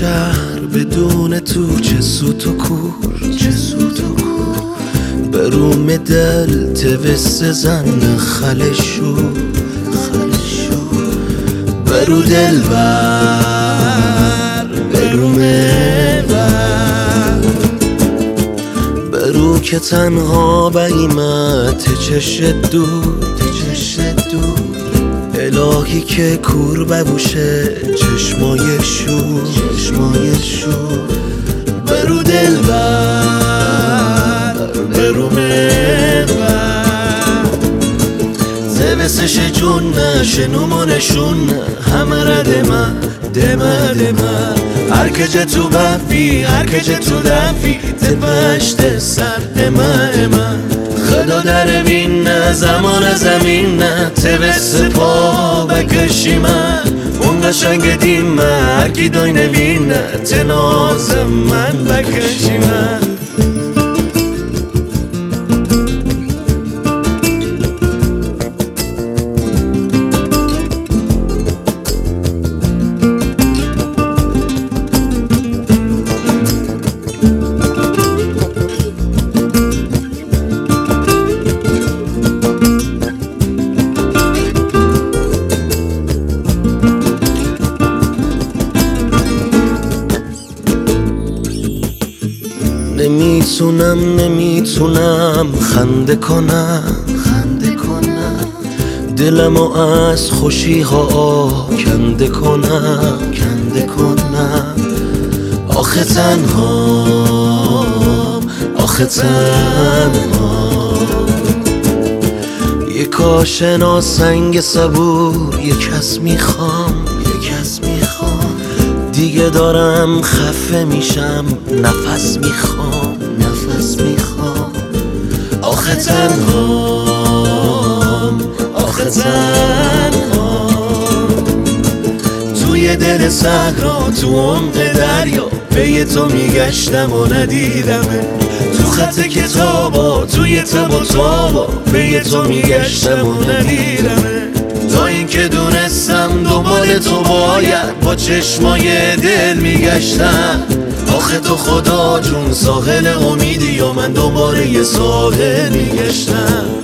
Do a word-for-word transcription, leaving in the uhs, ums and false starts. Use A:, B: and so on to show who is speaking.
A: شهر بدون تو چه سوت و کور، چه سوت و کور. بروم دل توست زن خلشو خلشو. برو دل بر بروم بر برو که تنها بیمت چشت دور چشت دور. الهی که کور ببوشه چشمای شور چشمای شور. برو دل بر برو محور زوسش جون شنو ما نشون همه را دمه دمه دمه. هر کجا تو بفی هر کجا تو دفی تپشت سر امه امه. خدا در بین زمان زمین توست پا بکشی من. اون قشنگ دیم هر کی دای نبین تناز من بکشی من. نمیتونم نمیتونم خنده کنم خنده کنم. دلمو از خوشی ها کنده کنم کنده کنم. آخه تنها آخه تنها. یه کاشنا سنگ صبور یه کس میخوام یه کس میخوام. دیگه دارم خفه میشم نفس میخوام نفس میخوام. آخه تنهام آخه تنهام. توی دل صحرا تو عمق دریا پی تو میگشتم و ندیدمه. تو خط کتابا توی تب و تابا پی تو میگشتم و ندیدمه. تا اینکه دونستم دنبال تو باید با چشمای دل میگشتم. آخه تو خدا جون ساحل امیدی و من دنبال یه ساحل میگشتم.